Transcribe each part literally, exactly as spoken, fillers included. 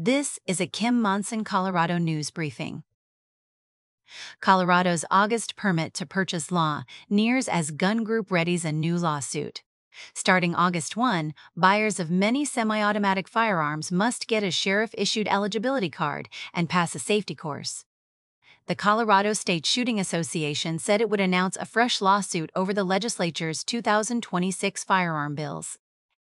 This is a Kim Monson, Colorado news briefing. Colorado's August permit to purchase law nears as gun group readies a new lawsuit. Starting August first, buyers of many semi-automatic firearms must get a sheriff-issued eligibility card and pass a safety course. The Colorado State Shooting Association said it would announce a fresh lawsuit over the legislature's two thousand twenty-six firearm bills.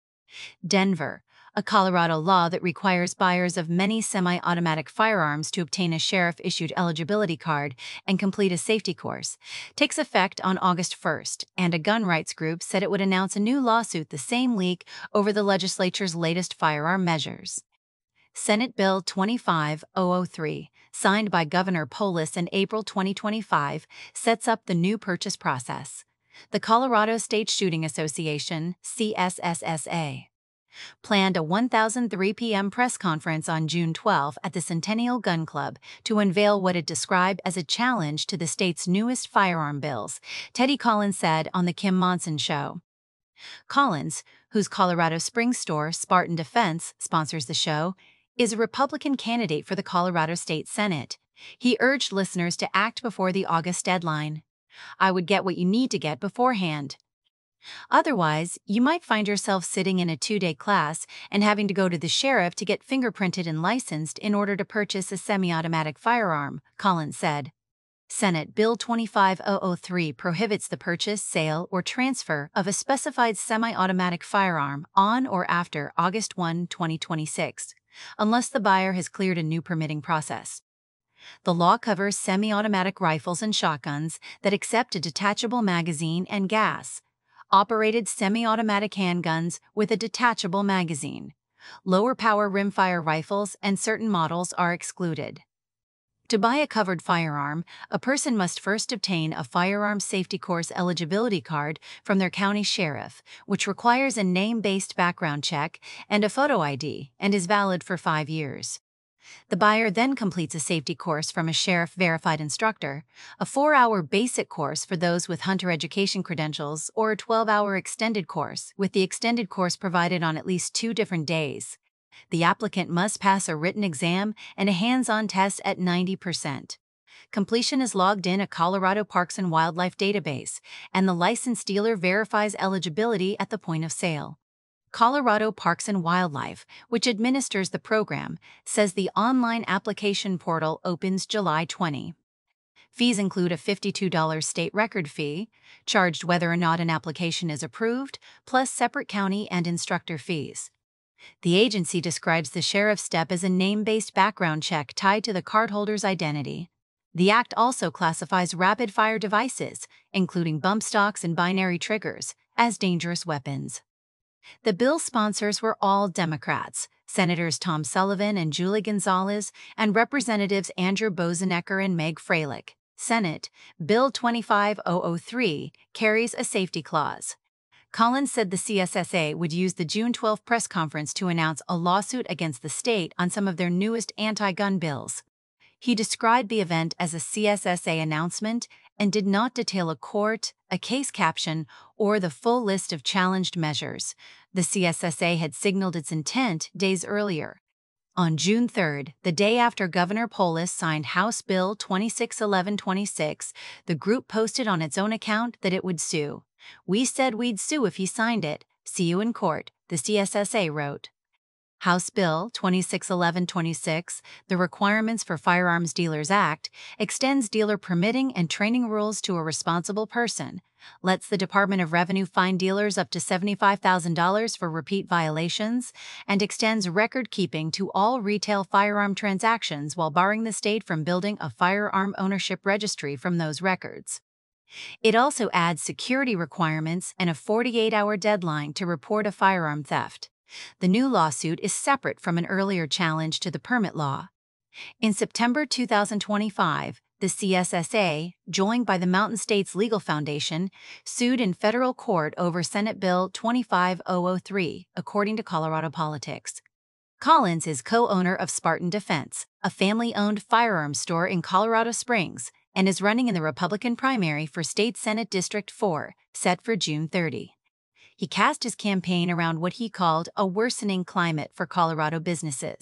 Denver, a Colorado law that requires buyers of many semi-automatic firearms to obtain a sheriff-issued eligibility card and complete a safety course, takes effect on August first, and a gun rights group said it would announce a new lawsuit the same week over the legislature's latest firearm measures. Senate Bill twenty-five thousand three, signed by Governor Polis in April twenty twenty-five, sets up the new purchase process. The Colorado State Shooting Association, C S S S A, planned a one thousand three p m press conference on June twelfth at the Centennial Gun Club to unveil what it described as a challenge to the state's newest firearm bills, Teddy Collins said on The Kim Monson Show. Collins, whose Colorado Springs store Spartan Defense sponsors the show, is a Republican candidate for the Colorado State Senate. He urged listeners to act before the August deadline. "I would get what you need to get beforehand. Otherwise, you might find yourself sitting in a two-day class and having to go to the sheriff to get fingerprinted and licensed in order to purchase a semi-automatic firearm," Collins said. Senate Bill twenty-five thousand three prohibits the purchase, sale, or transfer of a specified semi-automatic firearm on or after August first, twenty twenty-six, unless the buyer has cleared a new permitting process. The law covers semi-automatic rifles and shotguns that accept a detachable magazine and gas, operated semi-automatic handguns with a detachable magazine. Lower-power rimfire rifles and certain models are excluded. To buy a covered firearm, a person must first obtain a firearms safety course eligibility card from their county sheriff, which requires a name-based background check and a photo I D and is valid for five years. The buyer then completes a safety course from a sheriff-verified instructor, a four-hour basic course for those with hunter education credentials, or a twelve-hour extended course, with the extended course provided on at least two different days. The applicant must pass a written exam and a hands-on test at ninety percent. Completion is logged in a Colorado Parks and Wildlife database, and the licensed dealer verifies eligibility at the point of sale. Colorado Parks and Wildlife, which administers the program, says the online application portal opens July twentieth. Fees include a fifty-two dollars state record fee, charged whether or not an application is approved, plus separate county and instructor fees. The agency describes the sheriff's step as a name-based background check tied to the cardholder's identity. The act also classifies rapid-fire devices, including bump stocks and binary triggers, as dangerous weapons. The bill's sponsors were all Democrats, Senators Tom Sullivan and Julie Gonzalez, and Representatives Andrew Bozenecker and Meg Freilich. Senate Bill twenty-five thousand three carries a safety clause. Collins said the C S S A would use the June twelfth press conference to announce a lawsuit against the state on some of their newest anti-gun bills. He described the event as a C S S A announcement and did not detail a court, a case caption, or the full list of challenged measures. The C S S A had signaled its intent days earlier. On June third, the day after Governor Polis signed House Bill twenty-six eleven twenty-six, the group posted on its own account that it would sue. "We said we'd sue if he signed it. See you in court," the C S S A wrote. House Bill twenty-six eleven twenty-six, the Requirements for Firearms Dealers Act, extends dealer permitting and training rules to a responsible person, lets the Department of Revenue fine dealers up to seventy-five thousand dollars for repeat violations, and extends record-keeping to all retail firearm transactions while barring the state from building a firearm ownership registry from those records. It also adds security requirements and a forty-eight hour deadline to report a firearm theft. The new lawsuit is separate from an earlier challenge to the permit law. In September two thousand twenty-five, the C S S A, joined by the Mountain States Legal Foundation, sued in federal court over Senate Bill twenty-five thousand three, according to Colorado Politics. Collins is co-owner of Spartan Defense, a family-owned firearms store in Colorado Springs, and is running in the Republican primary for State Senate District four, set for June thirtieth. He cast his campaign around what he called a worsening climate for Colorado businesses.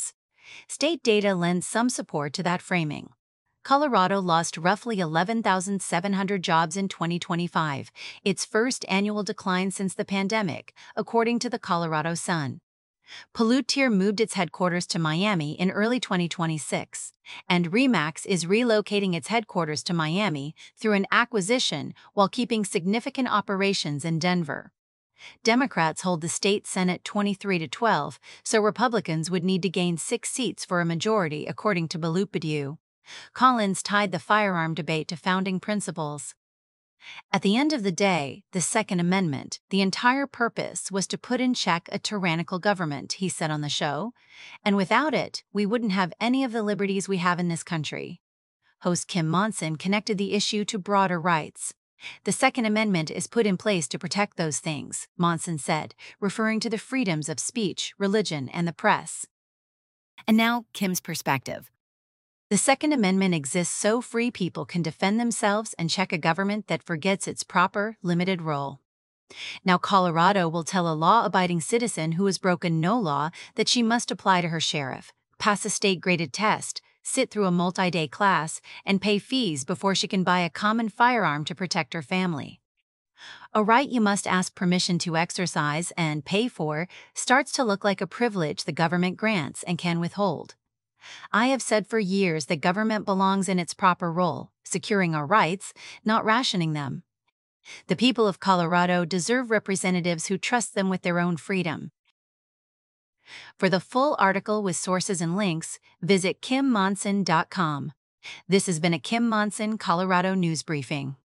State data lends some support to that framing. Colorado lost roughly eleven thousand seven hundred jobs in twenty twenty-five, its first annual decline since the pandemic, according to the Colorado Sun. Palantir moved its headquarters to Miami in early twenty twenty-six, and RE/MAX is relocating its headquarters to Miami through an acquisition while keeping significant operations in Denver. Democrats hold the state Senate twenty-three to twelve, so Republicans would need to gain six seats for a majority, according to Balut Badiou. Collins tied the firearm debate to founding principles. At the end of the day, the Second Amendment, the entire purpose was to put in check a tyrannical government, he said on the show, and without it, we wouldn't have any of the liberties we have in this country. Host Kim Monson connected the issue to broader rights. The Second Amendment is put in place to protect those things, Monson said, referring to the freedoms of speech, religion, and the press. And now, Kim's perspective. The Second Amendment exists so free people can defend themselves and check a government that forgets its proper, limited role. Now Colorado will tell a law-abiding citizen who has broken no law that she must apply to her sheriff, pass a state-graded test, sit through a multi-day class, and pay fees before she can buy a common firearm to protect her family. A right you must ask permission to exercise and pay for starts to look like a privilege the government grants and can withhold. I have said for years that government belongs in its proper role, securing our rights, not rationing them. The people of Colorado deserve representatives who trust them with their own freedom. For the full article with sources and links, visit kim monson dot com. This has been a Kim Monson Colorado News Briefing.